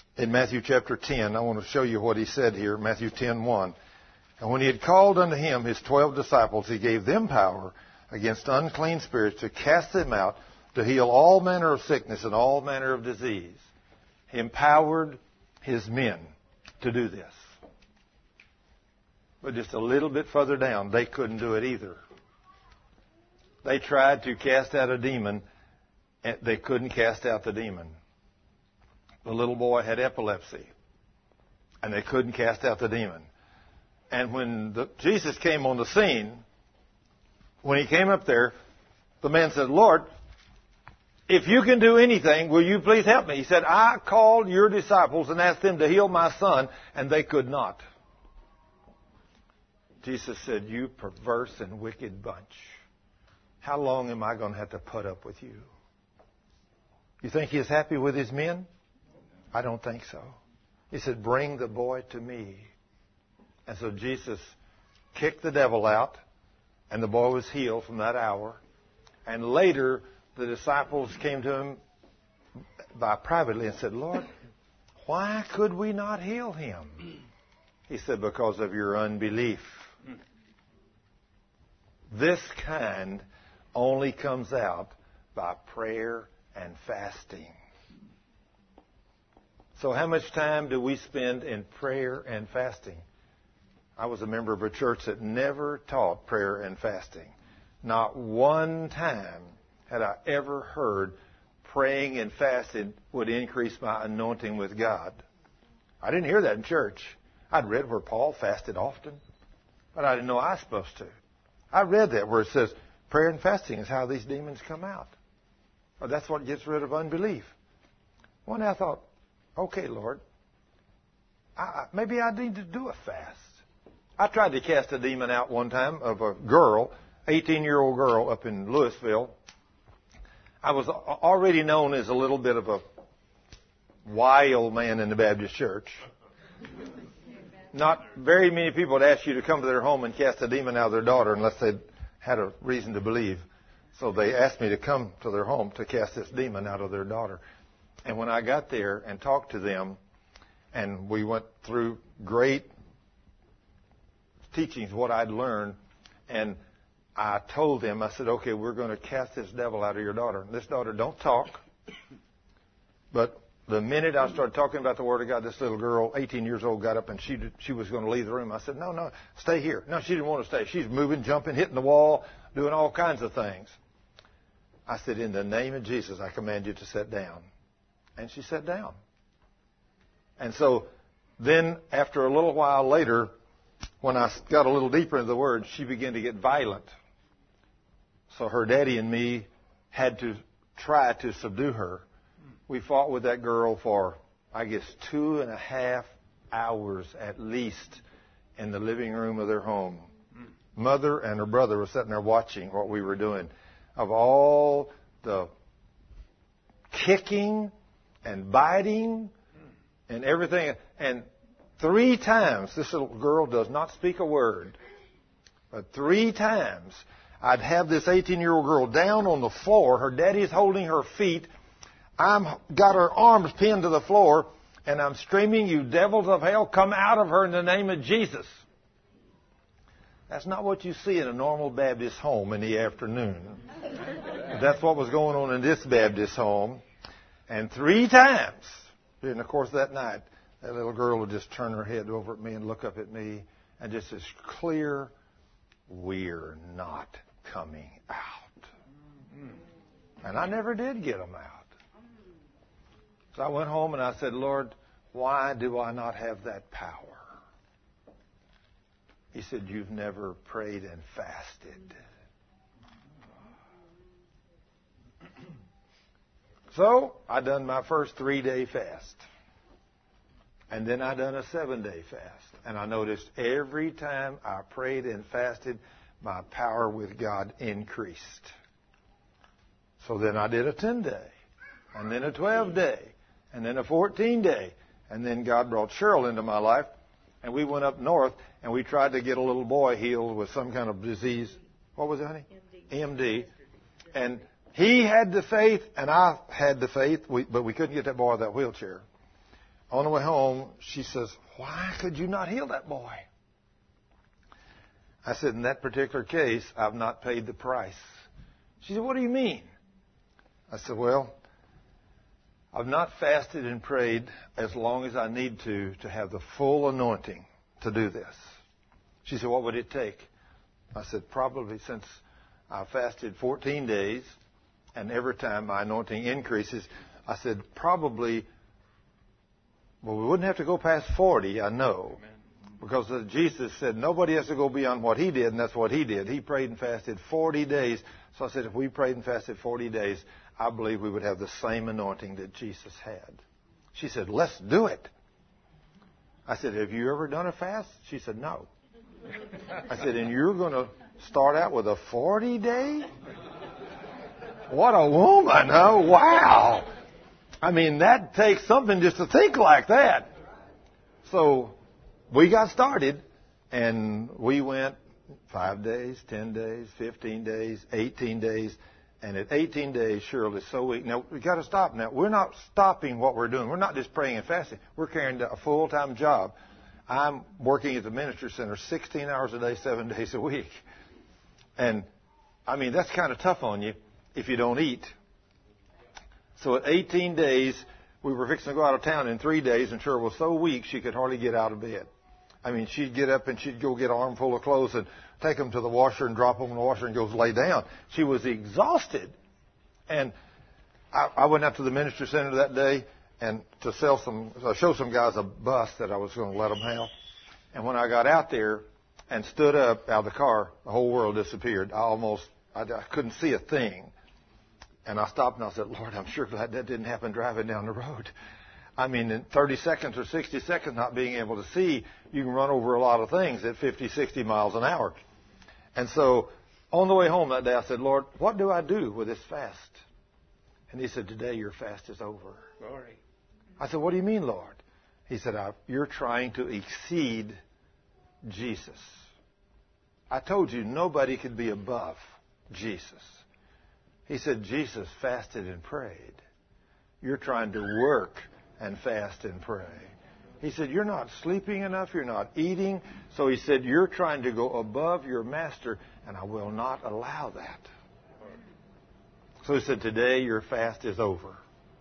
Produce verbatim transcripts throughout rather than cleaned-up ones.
in Matthew chapter ten. I want to show you what he said here, Matthew ten one. And when he had called unto him his twelve disciples, he gave them power against unclean spirits to cast them out, to heal all manner of sickness and all manner of disease. He empowered his men to do this. But just a little bit further down, they couldn't do it either. They tried to cast out a demon, and they couldn't cast out the demon. The little boy had epilepsy, and they couldn't cast out the demon. And when the, Jesus came on the scene, when he came up there, the man said, Lord, if you can do anything, will you please help me? He said, I called your disciples and asked them to heal my son, and they could not. Jesus said, you perverse and wicked bunch. How long am I going to have to put up with you? You think he's happy with his men? I don't think so. He said, bring the boy to me. And so Jesus kicked the devil out, and the boy was healed from that hour. And later, the disciples came to him by privately and said, Lord, why could we not heal him? He said, because of your unbelief. This kind only comes out by prayer and fasting. So how much time do we spend in prayer and fasting? I was a member of a church that never taught prayer and fasting. Not one time had I ever heard praying and fasting would increase my anointing with God. I didn't hear that in church. I'd read where Paul fasted often, but I didn't know I was supposed to. I read that where it says prayer and fasting is how these demons come out. Or that's what gets rid of unbelief. One day I thought, okay, Lord, I, maybe I need to do a fast. I tried to cast a demon out one time of a girl, eighteen-year-old girl up in Louisville. I was already known as a little bit of a wild man in the Baptist church. Not very many people would ask you to come to their home and cast a demon out of their daughter unless they had a reason to believe. So they asked me to come to their home to cast this demon out of their daughter. And when I got there and talked to them, and we went through great teachings, what I'd learned, and I told them, I said, okay, we're going to cast this devil out of your daughter. And this daughter don't talk, but the minute I started talking about the Word of God, this little girl, eighteen years old, got up and she she was going to leave the room. I said, no, no, stay here. No, she didn't want to stay. She's moving, jumping, hitting the wall, doing all kinds of things. I said, in the name of Jesus, I command you to sit down. And she sat down. And so then after a little while later, when I got a little deeper into the Word, she began to get violent. So her daddy and me had to try to subdue her. We fought with that girl for, I guess, two and a half hours at least in the living room of their home. Mother and her brother were sitting there watching what we were doing. Of all the kicking and biting and everything. And three times, this little girl does not speak a word, but three times I'd have this eighteen-year-old girl down on the floor. Her daddy's holding her feet. I'm got her arms pinned to the floor, and I'm screaming, you devils of hell, come out of her in the name of Jesus. That's not what you see in a normal Baptist home in the afternoon. That's what was going on in this Baptist home. And three times during the course of that night, that little girl would just turn her head over at me and look up at me, and just as clear, we're not coming out. And I never did get them out. So I went home and I said, Lord, why do I not have that power? He said, you've never prayed and fasted. So I done my first three-day fast. And then I done a seven-day fast. And I noticed every time I prayed and fasted, my power with God increased. So then I did a ten-day. And then a twelve-day. And then a fourteen-day. And then God brought Cheryl into my life. And we went up north and we tried to get a little boy healed with some kind of disease. What was it, honey? M D. M D. And he had the faith and I had the faith, we, but we couldn't get that boy out of that wheelchair. on the way home, she says, why could you not heal that boy? I said, in that particular case, I've not paid the price. She said, what do you mean? I said, well, I've not fasted and prayed as long as I need to to have the full anointing to do this. She said, what would it take? I said, probably since I fasted fourteen days, and every time my anointing increases, I said, probably, well, we wouldn't have to go past forty, I know. Amen. Because Jesus said nobody has to go beyond what he did, and that's what he did. He prayed and fasted forty days. So I said, if we prayed and fasted forty days, I believe we would have the same anointing that Jesus had. She said, let's do it. I said, have you ever done a fast? She said, no. I said, and you're going to start out with a forty-day? What a woman, huh? Wow. I mean, that takes something just to think like that. So we got started, and we went five days, ten days, fifteen days, eighteen days. And at eighteen days, Cheryl is so weak. Now, we've got to stop now. We're not stopping what we're doing. We're not just praying and fasting. We're carrying a full-time job. I'm working at the Ministry Center sixteen hours a day, seven days a week. And, I mean, that's kind of tough on you if you don't eat. So at eighteen days, we were fixing to go out of town in three days, and Cheryl was so weak she could hardly get out of bed. I mean, she'd get up and she'd go get an armful of clothes and take them to the washer and drop them in the washer and go lay down. She was exhausted. And I, I went out to the Ministry Center that day and to sell some, uh, show some guys a bus that I was going to let them have. And when I got out there and stood up out of the car, the whole world disappeared. I almost, I, I couldn't see a thing. And I stopped and I said, Lord, I'm sure glad that didn't happen driving down the road. I mean, in thirty seconds or sixty seconds not being able to see, you can run over a lot of things at fifty, sixty miles an hour. And so on the way home that day, I said, Lord, what do I do with this fast? And he said, today your fast is over. Glory. I said, what do you mean, Lord? He said, you're trying to exceed Jesus. I told you nobody could be above Jesus. He said, Jesus fasted and prayed. You're trying to work and fast and pray. He said, you're not sleeping enough, you're not eating. So he said, you're trying to go above your master, and I will not allow that. So he said, today your fast is over.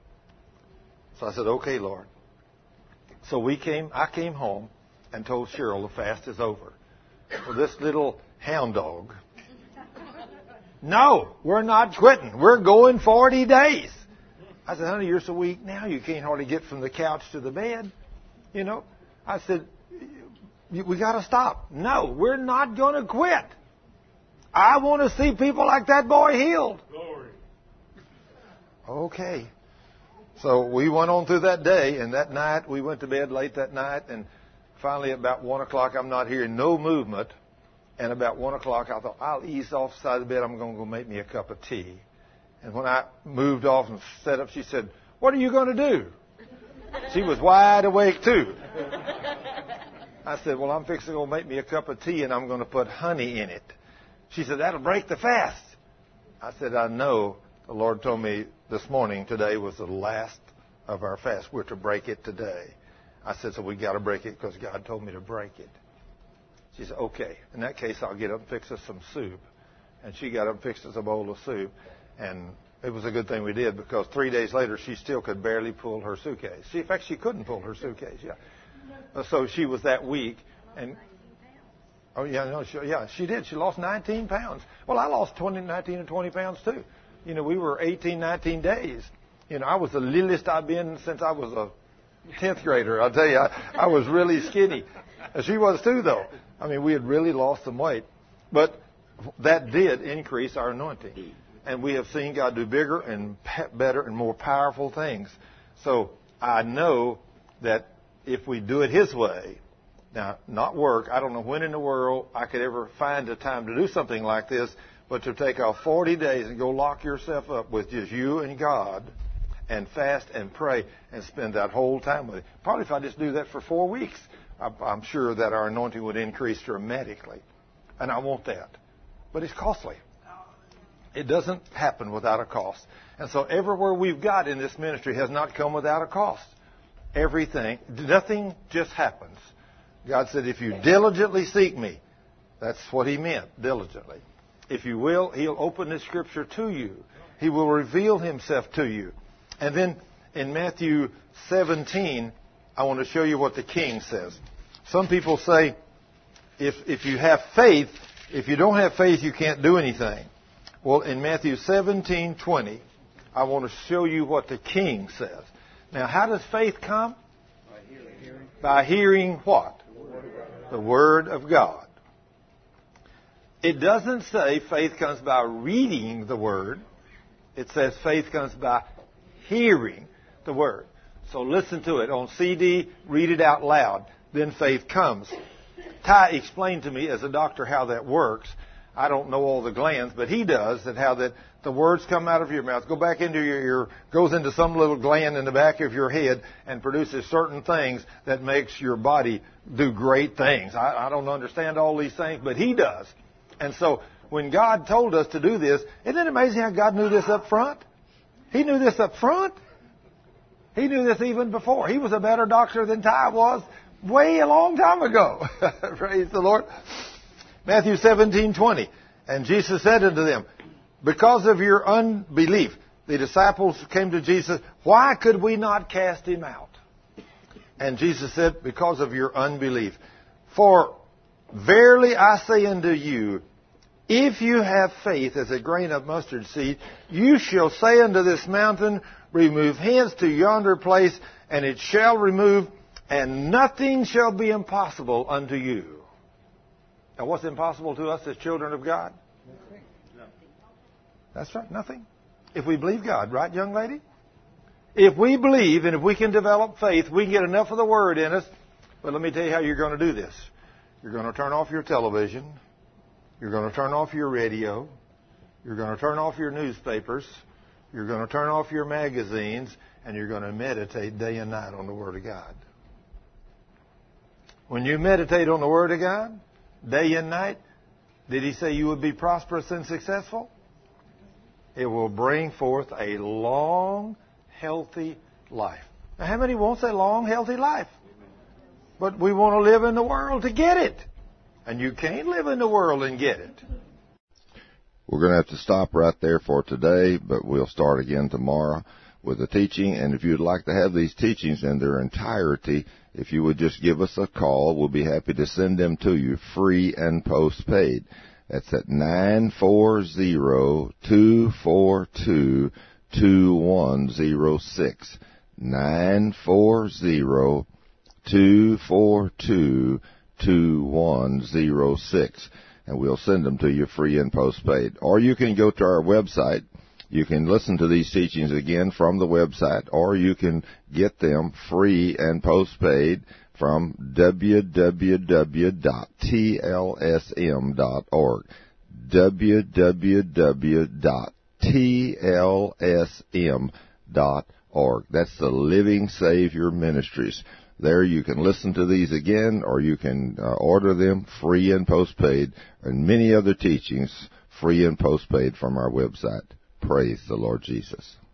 So I said, okay, Lord. So we came, I came home and told Cheryl the fast is over. Well, this little hound dog, no, we're not quitting. We're going forty days. I said, honey, you're so weak now you can't hardly get from the couch to the bed. You know, I said, we got to stop. No, we're not going to quit. I want to see people like that boy healed. Glory. Okay. So we went on through that day, and that night we went to bed late that night, and finally at about one o'clock I'm not hearing no movement, and about one o'clock I thought, I'll ease off the side of the bed, I'm going to go make me a cup of tea. And when I moved off and sat up, she said, what are you going to do? She was wide awake, too. I said, well, I'm fixing to go make me a cup of tea, and I'm going to put honey in it. She said, that'll break the fast. I said, I know. The Lord told me this morning, today was the last of our fast. We're to break it today. I said, so we got to break it because God told me to break it. She said, okay. In that case, I'll get up and fix us some soup. And she got up and fixed us a bowl of soup. And it was a good thing we did because three days later, she still could barely pull her suitcase. She, in fact, she couldn't pull her suitcase. Yeah. So she was that weak. And oh yeah, no, she, yeah, she did. She lost nineteen pounds. Well, I lost twenty, nineteen, and twenty pounds too. You know, we were eighteen, nineteen days. You know, I was the littlest I've been since I was a tenth grader. I'll tell you, I, I was really skinny. She was too, though. I mean, we had really lost some weight, but that did increase our anointing. And we have seen God do bigger and better and more powerful things. So I know that if we do it His way, now, not work, I don't know when in the world I could ever find a time to do something like this, but to take off forty days and go lock yourself up with just you and God and fast and pray and spend that whole time with Him. Probably if I just do that for four weeks, I'm sure that our anointing would increase dramatically. And I want that. But it's costly. It doesn't happen without a cost. And so everywhere we've got in this ministry has not come without a cost. everything. Nothing just happens. God said, if you diligently seek me, that's what he meant, diligently. If you will, he'll open this scripture to you. He will reveal himself to you. And then in Matthew seventeen, I want to show you what the king says. Some people say, if, if you have faith, if you don't have faith, you can't do anything. Well, in Matthew seventeen twenty, I want to show you what the king says. Now, how does faith come? By hearing. By hearing what? The Word of God. It doesn't say faith comes by reading the Word. It says faith comes by hearing the Word. So listen to it on C D, read it out loud, then faith comes. Ty explained to me as a doctor how that works. I don't know all the glands, but he does, and how that the words come out of your mouth, go back into your ear, goes into some little gland in the back of your head, and produces certain things that makes your body do great things. I, I don't understand all these things, but he does. And so when God told us to do this, isn't it amazing how God knew this up front? He knew this up front. He knew this even before. He was a better doctor than Ty was way a long time ago. Praise the Lord. Matthew seventeen twenty. And Jesus said unto them, because of your unbelief, the disciples came to Jesus, why could we not cast him out? And Jesus said, because of your unbelief. For verily I say unto you, if you have faith as a grain of mustard seed, you shall say unto this mountain, remove hence to yonder place, and it shall remove, and nothing shall be impossible unto you. Now, what's impossible to us as children of God? Nothing. No. That's right, nothing. If we believe God, right, young lady? If we believe, and if we can develop faith, we can get enough of the Word in us. But let me tell you how you're going to do this. You're going to turn off your television. You're going to turn off your radio. You're going to turn off your newspapers. You're going to turn off your magazines. And you're going to meditate day and night on the Word of God. When you meditate on the Word of God, day and night, did he say you would be prosperous and successful? It will bring forth a long, healthy life. Now, how many wants a long, healthy life? But we want to live in the world to get it. And you can't live in the world and get it. We're going to have to stop right there for today, but we'll start again tomorrow with the teaching. And if you'd like to have these teachings in their entirety, if you would just give us a call, we'll be happy to send them to you free and postpaid. That's at nine four zero, two four two, two one zero six. nine four zero, two four two, two one zero six. And we'll send them to you free and postpaid. Or you can go to our website. You can listen to these teachings again from the website, or you can get them free and postpaid from w w w dot t l s m dot org. w w w dot t l s m dot org. That's the Living Savior Ministries. There you can listen to these again, or you can uh, order them free and postpaid, and many other teachings free and postpaid from our website. Praise the Lord Jesus.